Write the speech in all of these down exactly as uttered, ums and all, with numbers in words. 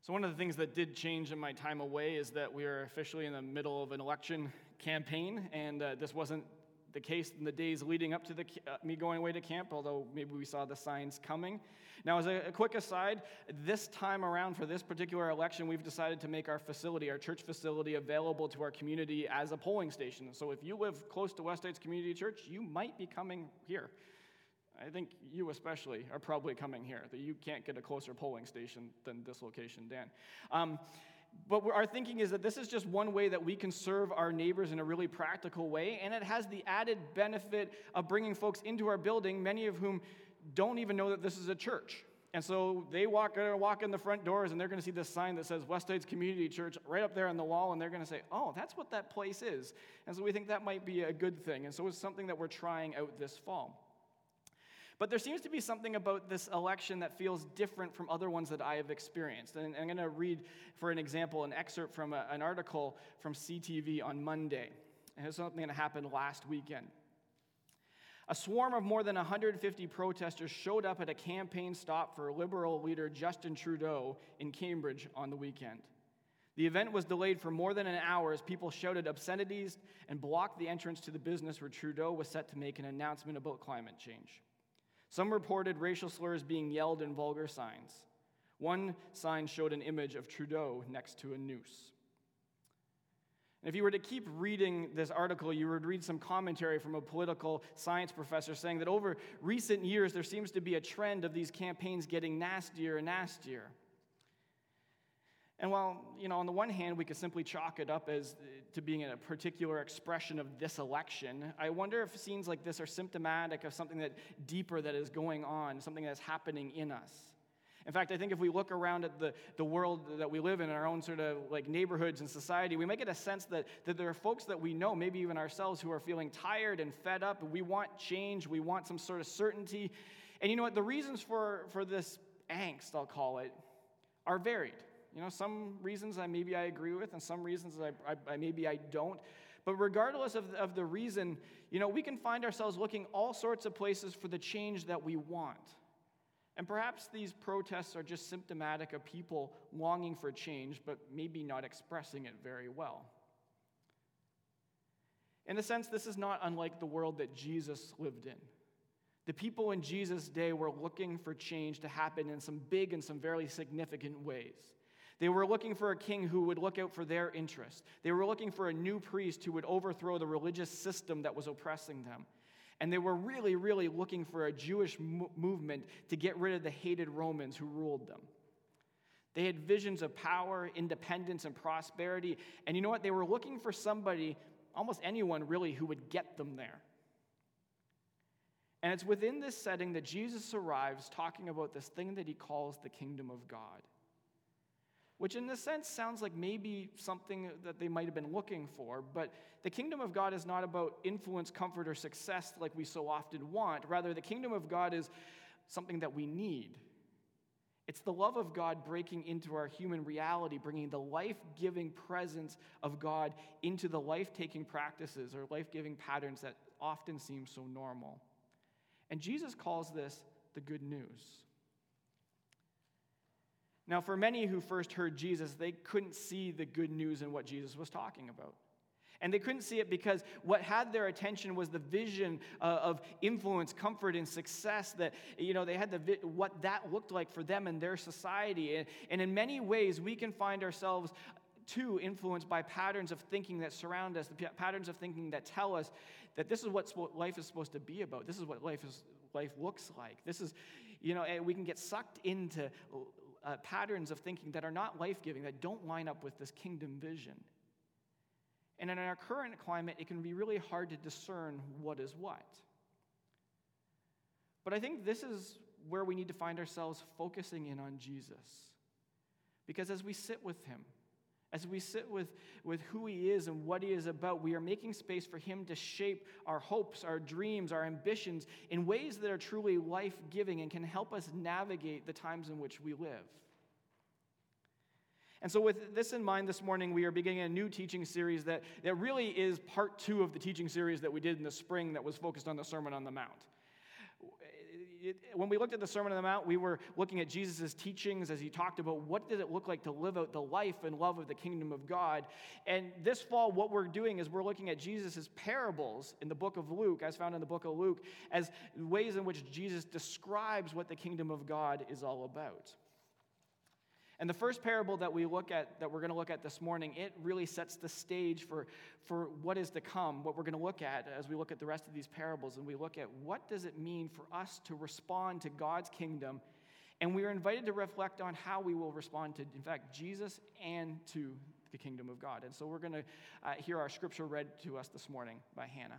So one of the things that did change in my time away is that we are officially in the middle of an election campaign, and uh, this wasn't the case in the days leading up to the uh, me going away to camp, although maybe we saw the signs coming. Now, as a, a quick aside, this time around for this particular election, we've decided to make our facility, our church facility, available to our community as a polling station. So if you live close to West Heights Community Church, you might be coming here. I think you especially are probably coming here, that you can't get a closer polling station than this location, Dan. Um, but our thinking is that this is just one way that we can serve our neighbors in a really practical way, and it has the added benefit of bringing folks into our building, many of whom don't even know that this is a church. And so they walk, uh, walk in the front doors, and they're going to see this sign that says West Heights Community Church right up there on the wall, and they're going to say, oh, that's what that place is. And so we think that might be a good thing, and so it's something that we're trying out this fall. But there seems to be something about this election that feels different from other ones that I have experienced. And I'm going to read, for an example, an excerpt from a, an article from C T V on Monday. And it's something that happened last weekend. A swarm of more than one hundred fifty protesters showed up at a campaign stop for Liberal leader Justin Trudeau in Cambridge on the weekend. The event was delayed for more than an hour as people shouted obscenities and blocked the entrance to the business where Trudeau was set to make an announcement about climate change. Some reported racial slurs being yelled in vulgar signs. One sign showed an image of Trudeau next to a noose. And if you were to keep reading this article, you would read some commentary from a political science professor saying that over recent years, there seems to be a trend of these campaigns getting nastier and nastier. And while, you know, on the one hand, we could simply chalk it up as to being a particular expression of this election, I wonder if scenes like this are symptomatic of something that deeper that is going on, something that's happening in us. In fact, I think if we look around at the, the world that we live in, our own sort of like neighborhoods and society, we may get a sense that, that there are folks that we know, maybe even ourselves, who are feeling tired and fed up. We want change. We want some sort of certainty. And you know what? The reasons for, for this angst, I'll call it, are varied. You know, some reasons I maybe I agree with, and some reasons I, I, I maybe I don't. But regardless of, of the reason, you know, we can find ourselves looking all sorts of places for the change that we want. And perhaps these protests are just symptomatic of people longing for change, but maybe not expressing it very well. In a sense, this is not unlike the world that Jesus lived in. The people in Jesus' day were looking for change to happen in some big and some very significant ways. They were looking for a king who would look out for their interests. They were looking for a new priest who would overthrow the religious system that was oppressing them. And they were really, really looking for a Jewish mo- movement to get rid of the hated Romans who ruled them. They had visions of power, independence, and prosperity. And you know what? They were looking for somebody, almost anyone really, who would get them there. And it's within this setting that Jesus arrives talking about this thing that he calls the kingdom of God. Which in a sense sounds like maybe something that they might have been looking for, but the kingdom of God is not about influence, comfort, or success like we so often want. Rather, the kingdom of God is something that we need. It's the love of God breaking into our human reality, bringing the life-giving presence of God into the life-taking practices or life-giving patterns that often seem so normal. And Jesus calls this the good news. Now, for many who first heard Jesus, they couldn't see the good news in what Jesus was talking about. And they couldn't see it because what had their attention was the vision uh, of influence, comfort, and success that, you know, they had the vi- what that looked like for them and their society. And, and in many ways, we can find ourselves too influenced by patterns of thinking that surround us, the p- patterns of thinking that tell us that this is what life is supposed to be about. This is what life is life looks like. This is, you know, we can get sucked into Uh, patterns of thinking that are not life-giving, that don't line up with this kingdom vision. And in our current climate, it can be really hard to discern what is what. But I think this is where we need to find ourselves focusing in on Jesus. Because as we sit with him, as we sit with, with who he is and what he is about, we are making space for him to shape our hopes, our dreams, our ambitions in ways that are truly life-giving and can help us navigate the times in which we live. And so with this in mind this morning, we are beginning a new teaching series that, that really is part two of the teaching series that we did in the spring that was focused on the Sermon on the Mount. it, when we looked at the Sermon on the Mount, we were looking at Jesus' teachings as he talked about what did it look like to live out the life and love of the kingdom of God. And this fall, what we're doing is we're looking at Jesus' parables in the book of Luke, as found in the book of Luke, as ways in which Jesus describes what the kingdom of God is all about. And the first parable that we look at, that we're going to look at this morning, it really sets the stage for, for what is to come, what we're going to look at as we look at the rest of these parables, and we look at what does it mean for us to respond to God's kingdom, and we are invited to reflect on how we will respond to, in fact, Jesus and to the kingdom of God. And so we're going to uh, hear our scripture read to us this morning by Hannah.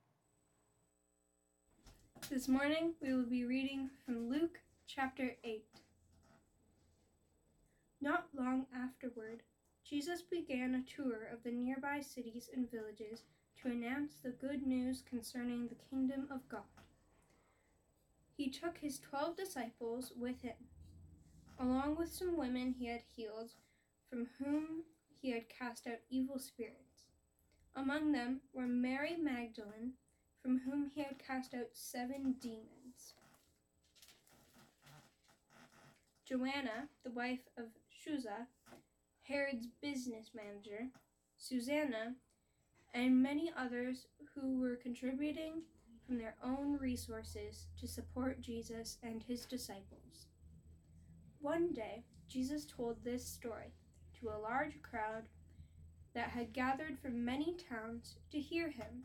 This morning we will be reading from Luke chapter eight. Not long afterward, Jesus began a tour of the nearby cities and villages to announce the good news concerning the kingdom of God. He took his twelve disciples with him, along with some women he had healed, from whom he had cast out evil spirits. Among them were Mary Magdalene, from whom he had cast out seven demons, Joanna, the wife of Chuza, Herod's business manager, Susanna, and many others who were contributing from their own resources to support Jesus and his disciples. One day, Jesus told this story to a large crowd that had gathered from many towns to hear him.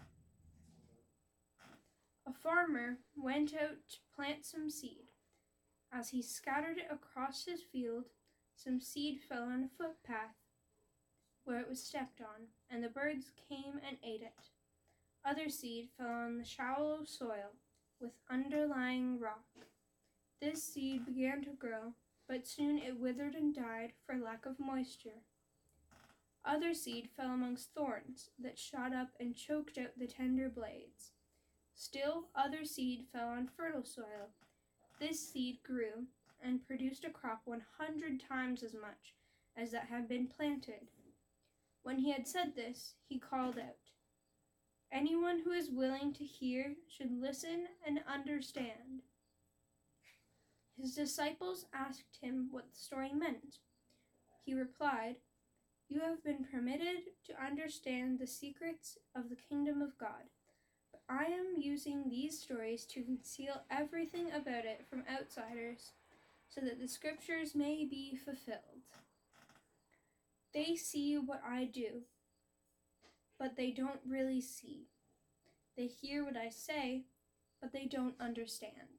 A farmer went out to plant some seed. As he scattered it across his field, some seed fell on a footpath where it was stepped on, and the birds came and ate it. Other seed fell on the shallow soil with underlying rock. This seed began to grow, but soon it withered and died for lack of moisture. Other seed fell amongst thorns that shot up and choked out the tender blades. Still, other seed fell on fertile soil. This seed grew and produced a crop one hundred times as much as that had been planted. When he had said this, he called out, "Anyone who is willing to hear should listen and understand." His disciples asked him what the story meant. He replied, "You have been permitted to understand the secrets of the kingdom of God. I am using these stories to conceal everything about it from outsiders, so that the scriptures may be fulfilled. They see what I do, but they don't really see. They hear what I say, but they don't understand."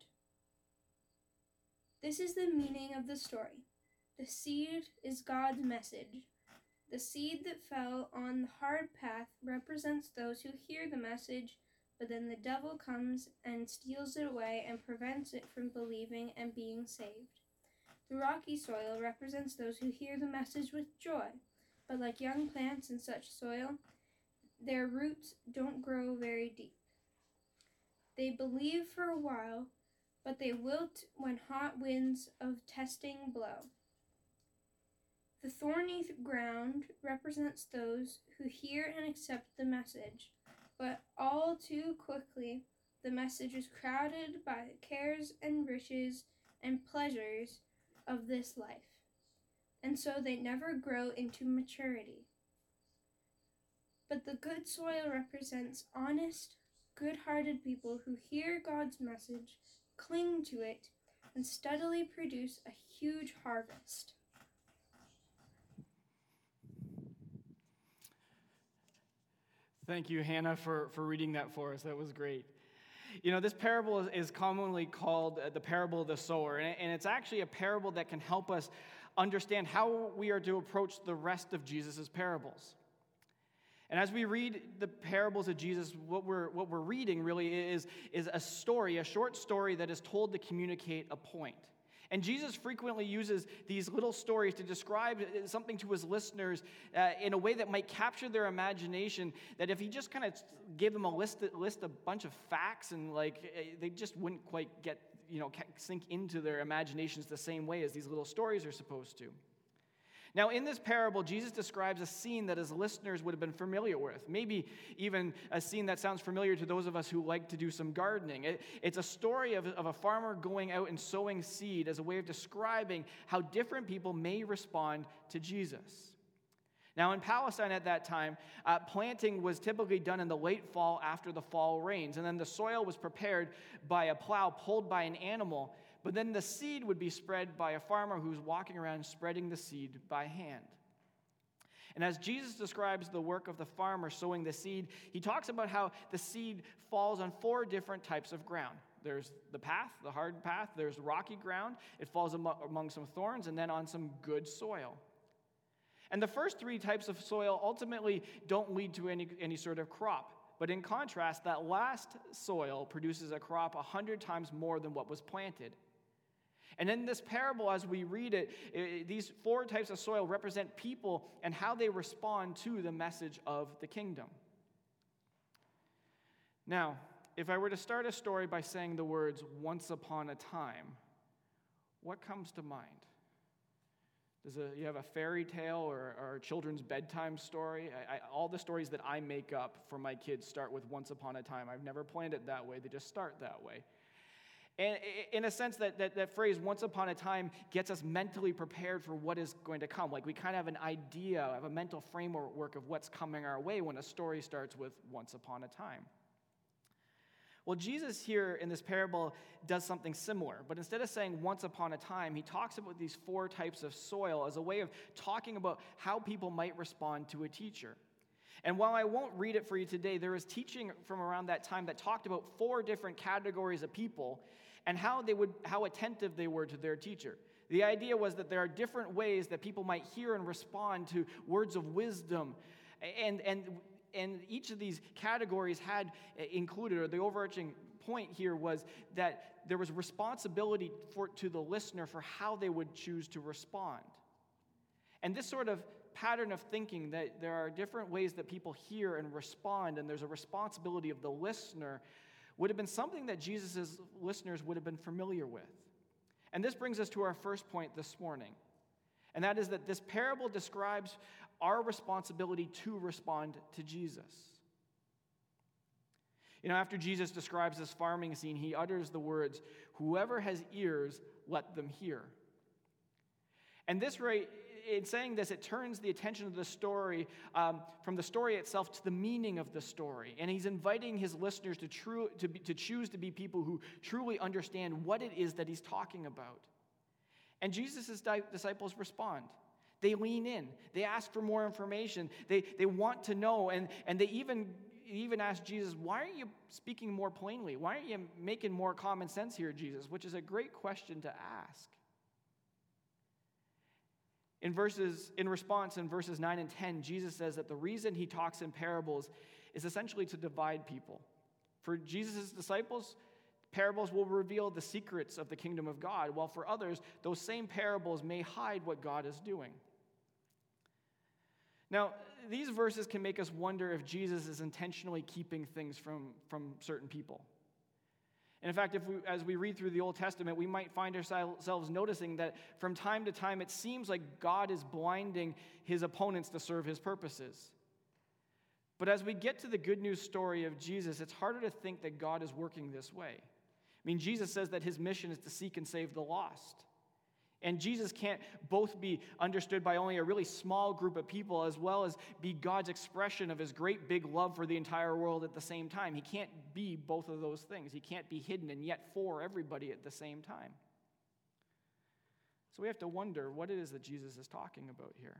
This is the meaning of the story. The seed is God's message. The seed that fell on the hard path represents those who hear the message, but then the devil comes and steals it away and prevents it from believing and being saved. The rocky soil represents those who hear the message with joy, but like young plants in such soil, their roots don't grow very deep. They believe for a while, but they wilt when hot winds of testing blow. The thorny ground represents those who hear and accept the message, but all too quickly the message is crowded by the cares and riches and pleasures of this life, and so they never grow into maturity. But the good soil represents honest, good-hearted people who hear God's message, cling to it, and steadily produce a huge harvest. Thank you, Hannah, for, for reading that for us. That was great. You know, this parable is, is commonly called uh, the parable of the sower, and, and it's actually a parable that can help us understand how we are to approach the rest of Jesus' parables. And as we read the parables of Jesus, what we're, what we're reading really is, is a story, a short story that is told to communicate a point. And Jesus frequently uses these little stories to describe something to his listeners uh, in a way that might capture their imagination, that if he just kind of gave them a list, list a bunch of facts and like they just wouldn't quite get, you know, sink into their imaginations the same way as these little stories are supposed to. Now, in this parable, Jesus describes a scene that his listeners would have been familiar with, maybe even a scene that sounds familiar to those of us who like to do some gardening. It, it's a story of, of a farmer going out and sowing seed as a way of describing how different people may respond to Jesus. Now, in Palestine at that time, uh, planting was typically done in the late fall after the fall rains, and then the soil was prepared by a plow pulled by an animal. But then the seed would be spread by a farmer who's walking around spreading the seed by hand. And as Jesus describes the work of the farmer sowing the seed, he talks about how the seed falls on four different types of ground. There's the path, the hard path. There's rocky ground. It falls among some thorns, and then on some good soil. And the first three types of soil ultimately don't lead to any, any sort of crop. But in contrast, that last soil produces a crop a hundred times more than what was planted. And in this parable, as we read it, it, these four types of soil represent people and how they respond to the message of the kingdom. Now, if I were to start a story by saying the words, once upon a time, what comes to mind? Does a, you have a fairy tale or, or a children's bedtime story? I, I, all the stories that I make up for my kids start with once upon a time. I've never planned it that way. They just start that way. And in a sense, that, that, that phrase, once upon a time, gets us mentally prepared for what is going to come. Like we kind of have an idea, have a mental framework of what's coming our way when a story starts with once upon a time. Well, Jesus here in this parable does something similar, but instead of saying once upon a time, he talks about these four types of soil as a way of talking about how people might respond to a teacher. And while I won't read it for you today, there is teaching from around that time that talked about four different categories of people and how they would, how attentive they were to their teacher. The idea was that there are different ways that people might hear and respond to words of wisdom, and and and each of these categories had included, or the overarching point here was that there was responsibility for to the listener for how they would choose to respond. And this sort of pattern of thinking that there are different ways that people hear and respond, and there's a responsibility of the listener, would have been something that Jesus' listeners would have been familiar with. And this brings us to our first point this morning, and that is that this parable describes our responsibility to respond to Jesus. You know, after Jesus describes this farming scene, he utters the words, "Whoever has ears, let them hear." And this right, in saying this, it turns the attention of the story um, from the story itself to the meaning of the story. And he's inviting his listeners to, true, to, be, to choose to be people who truly understand what it is that he's talking about. And Jesus' di- disciples respond. They lean in. They ask for more information. They, they want to know. And, and they even, even ask Jesus, why aren't you speaking more plainly? Why aren't you making more common sense here, Jesus? Which is a great question to ask. In verses, in response, in verses nine and ten, Jesus says that the reason he talks in parables is essentially to divide people. For Jesus' disciples, parables will reveal the secrets of the kingdom of God, while for others, those same parables may hide what God is doing. Now, these verses can make us wonder if Jesus is intentionally keeping things from, from certain people. And in fact, if we, as we read through the Old Testament, we might find ourselves noticing that from time to time it seems like God is blinding his opponents to serve his purposes. But as we get to the good news story of Jesus, it's harder to think that God is working this way. I mean, Jesus says that his mission is to seek and save the lost. And Jesus can't both be understood by only a really small group of people as well as be God's expression of his great big love for the entire world at the same time. He can't be both of those things. He can't be hidden and yet for everybody at the same time. So we have to wonder what it is that Jesus is talking about here.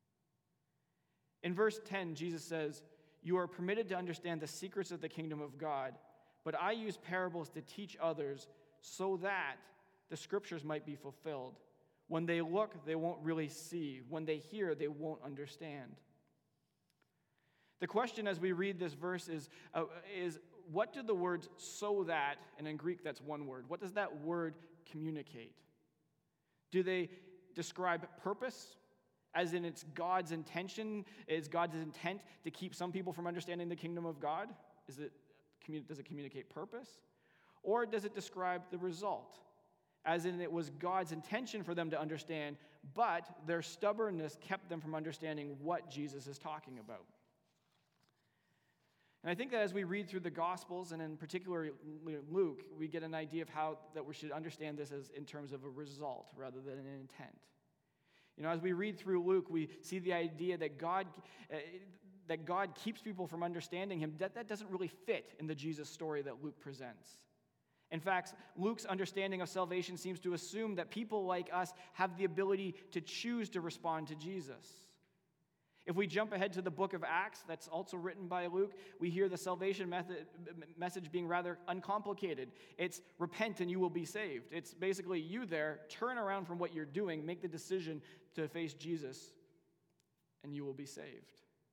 In verse ten, Jesus says, "You are permitted to understand the secrets of the kingdom of God, but I use parables to teach others so that the scriptures might be fulfilled. When they look, they won't really see. When they hear, they won't understand." The question as we read this verse is, uh, is what do the words "so that," and in Greek that's one word, what does that word communicate? Do they describe purpose, as in it's God's intention, is God's intent to keep some people from understanding the kingdom of God? Is it, does it communicate purpose? Or does it describe the result? as in it was God's intention for them to understand, but their stubbornness kept them from understanding what Jesus is talking about. And I think that as we read through the Gospels, and in particular Luke, we get an idea of how that we should understand this as in terms of a result rather than an intent. You know, as we read through Luke, we see the idea that God uh, that God keeps people from understanding him. That, that doesn't really fit in the Jesus story that Luke presents. In fact, Luke's understanding of salvation seems to assume that people like us have the ability to choose to respond to Jesus. If we jump ahead to the book of Acts, that's also written by Luke, we hear the salvation method, message being rather uncomplicated. It's repent and you will be saved. It's basically you there, turn around from what you're doing, make the decision to face Jesus, and you will be saved.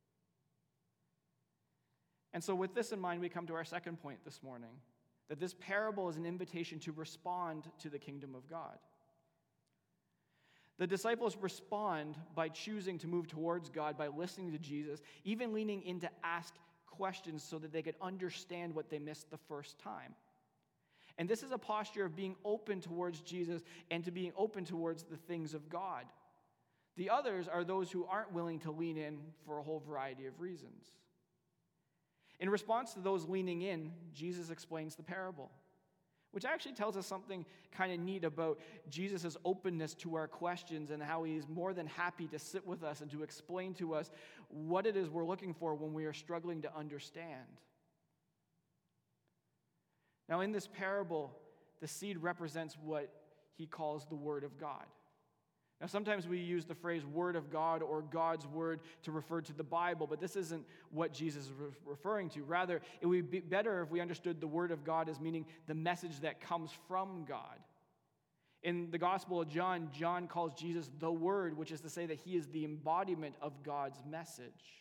And so with this in mind, we come to our second point this morning, that this parable is an invitation to respond to the kingdom of God. The disciples respond by choosing to move towards God, by listening to Jesus, even leaning in to ask questions so that they could understand what they missed the first time. And this is a posture of being open towards Jesus and to being open towards the things of God. The others are those who aren't willing to lean in for a whole variety of reasons. In response to those leaning in, Jesus explains the parable, which actually tells us something kind of neat about Jesus' openness to our questions and how he's more than happy to sit with us and to explain to us what it is we're looking for when we are struggling to understand. Now, in this parable, the seed represents what he calls the Word of God. Now, sometimes we use the phrase Word of God or God's Word to refer to the Bible, but this isn't what Jesus is re- referring to. Rather, it would be better if we understood the Word of God as meaning the message that comes from God. In the Gospel of John, John calls Jesus the Word, which is to say that he is the embodiment of God's message.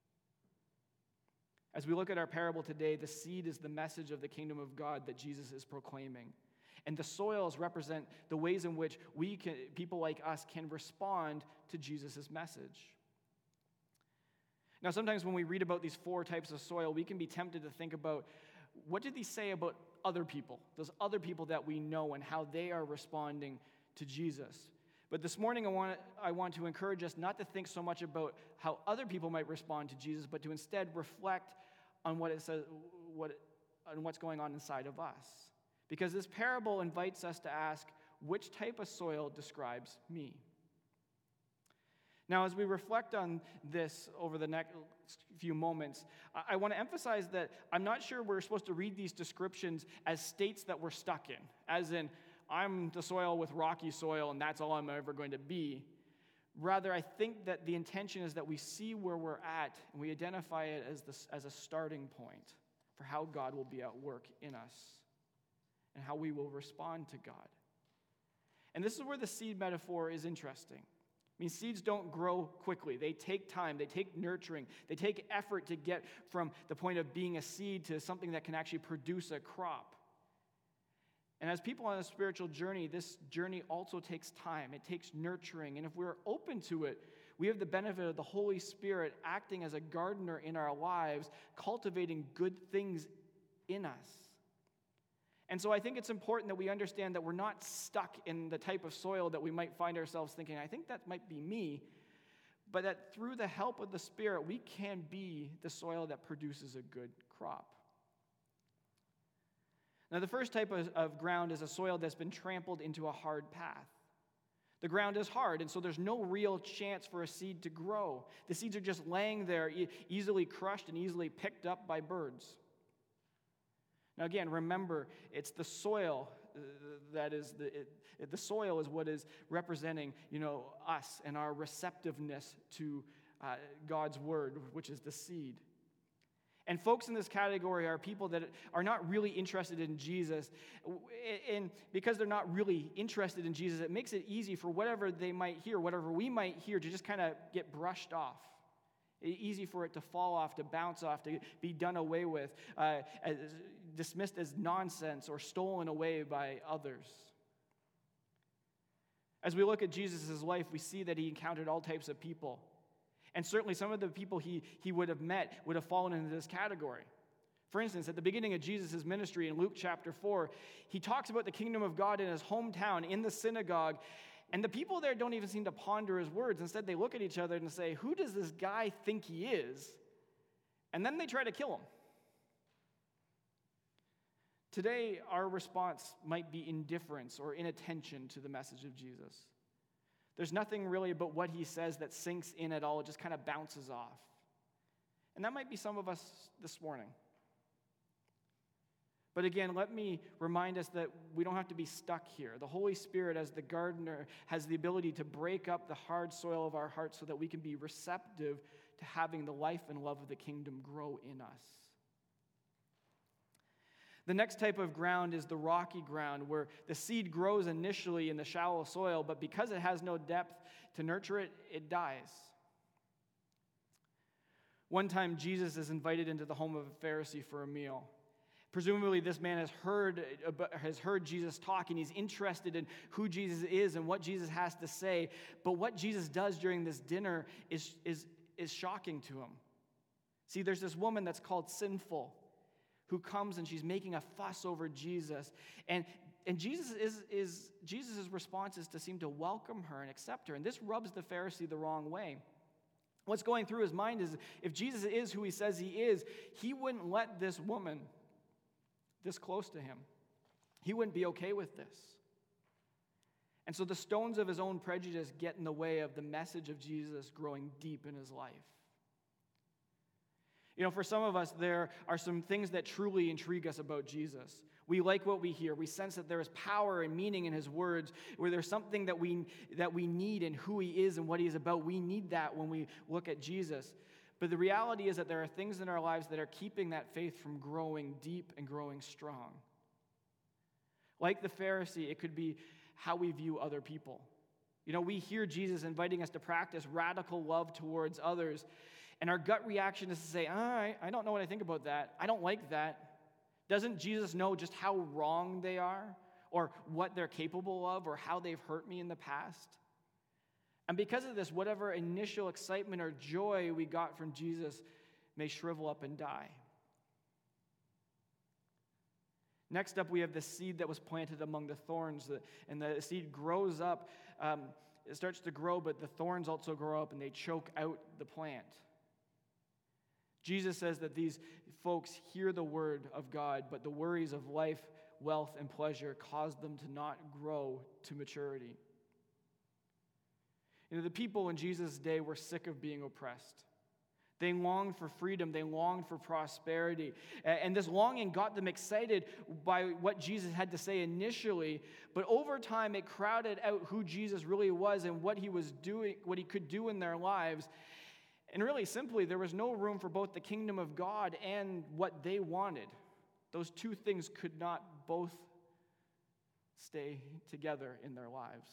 As we look at our parable today, the seed is the message of the kingdom of God that Jesus is proclaiming. And the soils represent the ways in which we can, people like us can respond to Jesus' message. Now, sometimes when we read about these four types of soil, we can be tempted to think about, what did these say about other people, those other people that we know and how they are responding to Jesus? But this morning, I want, I want to encourage us not to think so much about how other people might respond to Jesus, but to instead reflect on what it says, what, on what's going on inside of us. Because this parable invites us to ask, which type of soil describes me? Now, as we reflect on this over the next few moments, I want to emphasize that I'm not sure we're supposed to read these descriptions as states that we're stuck in, as in, I'm the soil with rocky soil, and that's all I'm ever going to be. Rather, I think that the intention is that we see where we're at, and we identify it as, this, as a starting point for how God will be at work in us, and how we will respond to God. And this is where the seed metaphor is interesting. I mean, seeds don't grow quickly. They take time. They take nurturing. They take effort to get from the point of being a seed to something that can actually produce a crop. And as people on a spiritual journey, this journey also takes time. It takes nurturing. And if we're open to it, we have the benefit of the Holy Spirit acting as a gardener in our lives, cultivating good things in us. And so I think it's important that we understand that we're not stuck in the type of soil that we might find ourselves thinking, I think that might be me, but that through the help of the Spirit, we can be the soil that produces a good crop. Now, the first type of, of ground is a soil that's been trampled into a hard path. The ground is hard, and so there's no real chance for a seed to grow. The seeds are just laying there, e- easily crushed and easily picked up by birds. Now again, remember, it's the soil uh, that is, the, it, the soil is what is representing, you know, us and our receptiveness to uh, God's word, which is the seed. And folks in this category are people that are not really interested in Jesus. And because they're not really interested in Jesus, it makes it easy for whatever they might hear, whatever we might hear, to just kind of get brushed off. Easy for it to fall off, to bounce off, to be done away with, uh, as, dismissed as nonsense or stolen away by others. As we look at Jesus' life, we see that he encountered all types of people. And certainly some of the people he, he would have met would have fallen into this category. For instance, at the beginning of Jesus' ministry in Luke chapter four, he talks about the kingdom of God in his hometown, in the synagogue, and the people there don't even seem to ponder his words. Instead, they look at each other and say, who does this guy think he is? And then they try to kill him. Today, our response might be indifference or inattention to the message of Jesus. There's nothing really about what he says that sinks in at all. It just kind of bounces off. And that might be some of us this morning. But again, let me remind us that we don't have to be stuck here. The Holy Spirit, as the gardener, has the ability to break up the hard soil of our hearts so that we can be receptive to having the life and love of the kingdom grow in us. The next type of ground is the rocky ground, where the seed grows initially in the shallow soil, but because it has no depth to nurture it, it dies. One time, Jesus is invited into the home of a Pharisee for a meal. Presumably, this man has heard, has heard Jesus talk, and he's interested in who Jesus is and what Jesus has to say. But what Jesus does during this dinner is, is, is shocking to him. See, there's this woman that's called Sinful, who comes and she's making a fuss over Jesus. And, and Jesus is, is Jesus' response is to seem to welcome her and accept her. And this rubs the Pharisee the wrong way. What's going through his mind is, if Jesus is who he says he is, he wouldn't let this woman this close to him. He wouldn't be okay with this. And so the stones of his own prejudice get in the way of the message of Jesus growing deep in his life. You know, for some of us, there are some things that truly intrigue us about Jesus. We like what we hear. We sense that there is power and meaning in his words, where there's something that we that we need in who he is and what he is about. We need that when we look at Jesus. But the reality is that there are things in our lives that are keeping that faith from growing deep and growing strong. Like the Pharisee, it could be how we view other people. You know, we hear Jesus inviting us to practice radical love towards others, and our gut reaction is to say, all right, I don't know what I think about that. I don't like that. Doesn't Jesus know just how wrong they are, or what they're capable of, or how they've hurt me in the past? And because of this, whatever initial excitement or joy we got from Jesus may shrivel up and die. Next up, we have the seed that was planted among the thorns, and the seed grows up. Um, it starts to grow, but the thorns also grow up, and they choke out the plant. Jesus says that these folks hear the word of God, but the worries of life, wealth, and pleasure cause them to not grow to maturity. You know, the people in Jesus' day were sick of being oppressed. They longed for freedom. They longed for prosperity. And this longing got them excited by what Jesus had to say initially, but over time it crowded out who Jesus really was and what he was doing, what he could do in their lives. And really simply, there was no room for both the kingdom of God and what they wanted. Those two things could not both stay together in their lives.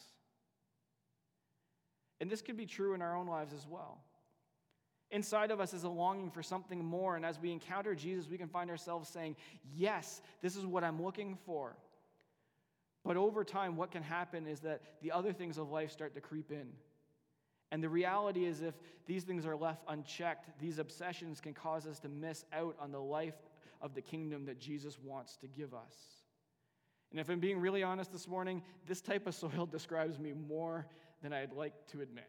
And this could be true in our own lives as well. Inside of us is a longing for something more, and as we encounter Jesus, we can find ourselves saying, yes, this is what I'm looking for. But over time, what can happen is that the other things of life start to creep in. And the reality is, if these things are left unchecked, these obsessions can cause us to miss out on the life of the kingdom that Jesus wants to give us. And if I'm being really honest this morning, this type of soil describes me more than I'd like to admit.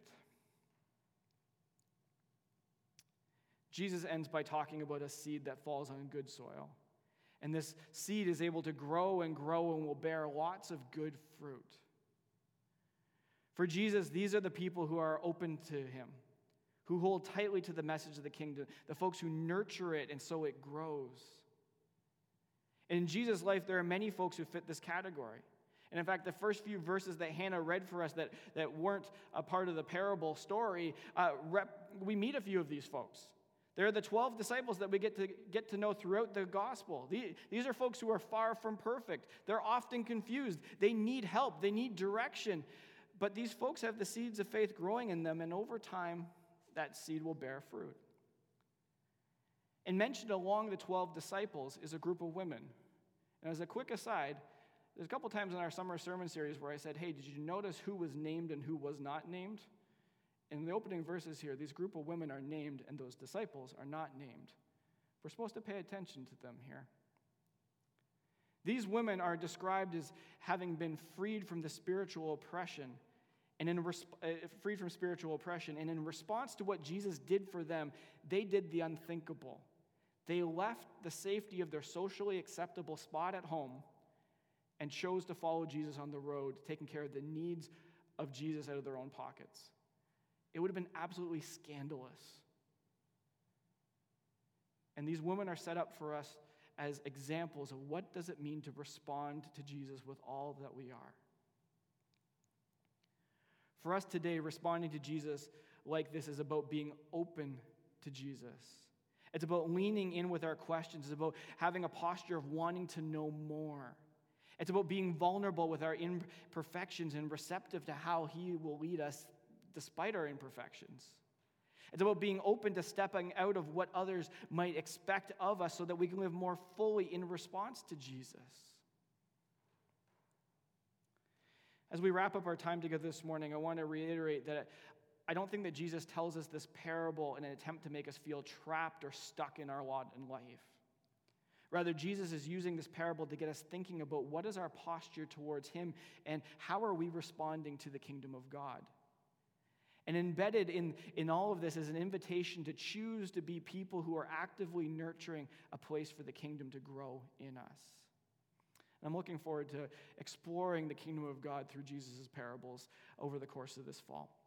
Jesus ends by talking about a seed that falls on good soil. And this seed is able to grow and grow and will bear lots of good fruit. For Jesus, these are the people who are open to him, who hold tightly to the message of the kingdom, the folks who nurture it and so it grows. And in Jesus' life, there are many folks who fit this category. And in fact, the first few verses that Hannah read for us that, that weren't a part of the parable story, uh, rep, we meet a few of these folks. They're the twelve disciples that we get to get to know throughout the gospel. These are folks who are far from perfect. They're often confused. They need help. They need direction. But these folks have the seeds of faith growing in them, and over time, that seed will bear fruit. And mentioned along the twelve disciples is a group of women. And as a quick aside, there's a couple times in our summer sermon series where I said, hey, did you notice who was named and who was not named? In the opening verses here, these group of women are named, and those disciples are not named. We're supposed to pay attention to them here. These women are described as having been freed from the spiritual oppression, and in resp- uh, freed from spiritual oppression, and in response to what Jesus did for them, they did the unthinkable. They left the safety of their socially acceptable spot at home and chose to follow Jesus on the road, taking care of the needs of Jesus out of their own pockets. It would have been absolutely scandalous. And these women are set up for us as examples of what does it mean to respond to Jesus with all that we are. For us today, responding to Jesus like this is about being open to Jesus. It's about leaning in with our questions. It's about having a posture of wanting to know more. It's about being vulnerable with our imperfections and receptive to how he will lead us despite our imperfections. It's about being open to stepping out of what others might expect of us so that we can live more fully in response to Jesus. As we wrap up our time together this morning, I want to reiterate that I don't think that Jesus tells us this parable in an attempt to make us feel trapped or stuck in our lot in life. Rather, Jesus is using this parable to get us thinking about what is our posture towards him and how are we responding to the kingdom of God. And embedded in, in all of this is an invitation to choose to be people who are actively nurturing a place for the kingdom to grow in us. And I'm looking forward to exploring the kingdom of God through Jesus' parables over the course of this fall.